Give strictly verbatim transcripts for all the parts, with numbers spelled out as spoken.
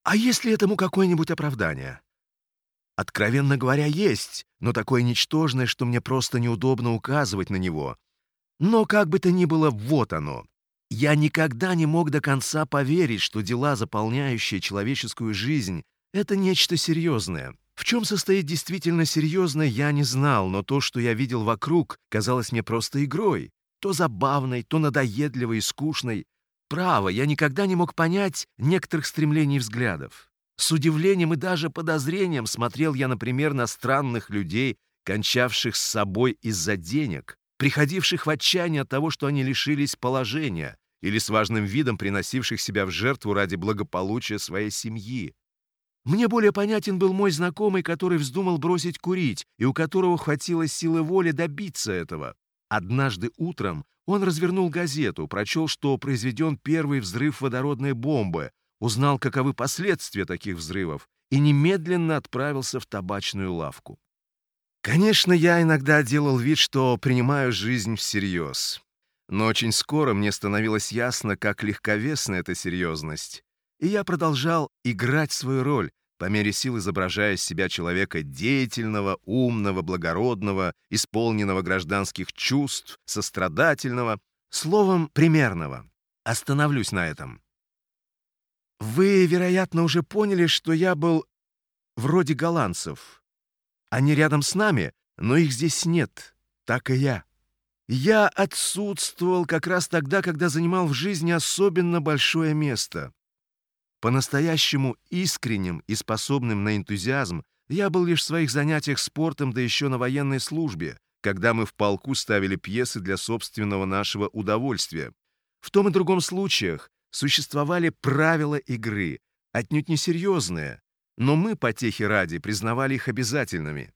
А есть ли этому какое-нибудь оправдание? Откровенно говоря, есть, но такое ничтожное, что мне просто неудобно указывать на него. Но как бы то ни было, вот оно. Я никогда не мог до конца поверить, что дела, заполняющие человеческую жизнь, это нечто серьезное. В чем состоит действительно серьезное, я не знал, но то, что я видел вокруг, казалось мне просто игрой. То забавной, то надоедливой и скучной. Право, я никогда не мог понять некоторых стремлений и взглядов. С удивлением и даже подозрением смотрел я, например, на странных людей, кончавших с собой из-за денег, приходивших в отчаяние от того, что они лишились положения, или с важным видом приносивших себя в жертву ради благополучия своей семьи. Мне более понятен был мой знакомый, который вздумал бросить курить, и у которого хватило силы воли добиться этого. Однажды утром он развернул газету, прочел, что произведен первый взрыв водородной бомбы, узнал, каковы последствия таких взрывов, и немедленно отправился в табачную лавку. Конечно, я иногда делал вид, что принимаю жизнь всерьез. Но очень скоро мне становилось ясно, как легковесна эта серьезность. И я продолжал играть свою роль, по мере сил изображая из себя человека деятельного, умного, благородного, исполненного гражданских чувств, сострадательного, словом, примерного. Остановлюсь на этом. Вы, вероятно, уже поняли, что я был вроде голландцев. Они рядом с нами, но их здесь нет, так и я. Я отсутствовал как раз тогда, когда занимал в жизни особенно большое место. По-настоящему искренним и способным на энтузиазм я был лишь в своих занятиях спортом, да еще на военной службе, когда мы в полку ставили пьесы для собственного нашего удовольствия. В том и другом случаях существовали правила игры, отнюдь несерьезные, но мы, потехи ради, признавали их обязательными.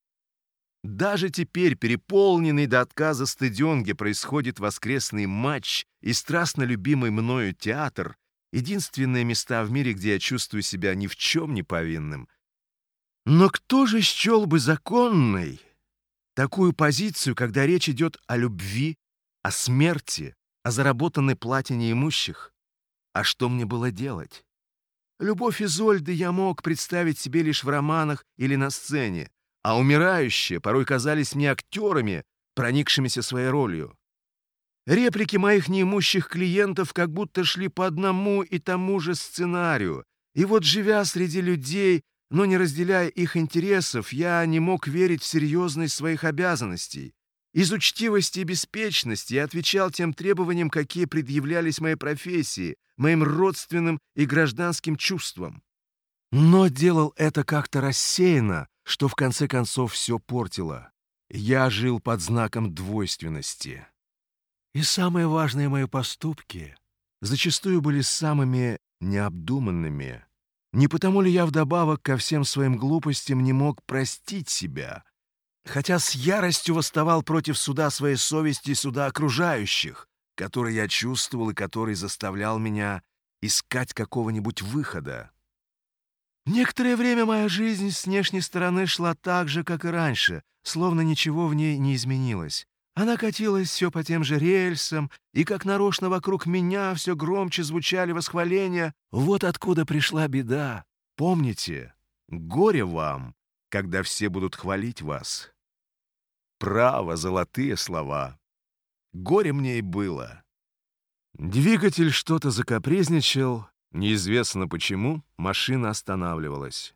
Даже теперь, переполненный до отказа стадион, где происходит воскресный матч и страстно любимый мною театр, единственные места в мире, где я чувствую себя ни в чем не повинным. Но кто же счел бы законной такую позицию, когда речь идет о любви, о смерти, о заработанной плате неимущих? А что мне было делать? Любовь Изольды я мог представить себе лишь в романах или на сцене, а умирающие порой казались мне актерами, проникшимися своей ролью. Реплики моих неимущих клиентов как будто шли по одному и тому же сценарию, и вот, живя среди людей, но не разделяя их интересов, я не мог верить в серьезность своих обязанностей. Из учтивости и беспечности я отвечал тем требованиям, какие предъявлялись моей профессии, моим родственным и гражданским чувствам. Но делал это как-то рассеянно, что в конце концов все портило. Я жил под знаком двойственности. И самые важные мои поступки зачастую были самыми необдуманными. Не потому ли я вдобавок ко всем своим глупостям не мог простить себя, хотя с яростью восставал против суда своей совести и суда окружающих, который я чувствовал и который заставлял меня искать какого-нибудь выхода. Некоторое время моя жизнь с внешней стороны шла так же, как и раньше, словно ничего в ней не изменилось. Она катилась все по тем же рельсам, и как нарочно вокруг меня все громче звучали восхваления. Вот откуда пришла беда. Помните, горе вам, когда все будут хвалить вас. Право, золотые слова. Горе мне и было. Двигатель что-то закапризничал, неизвестно почему машина останавливалась.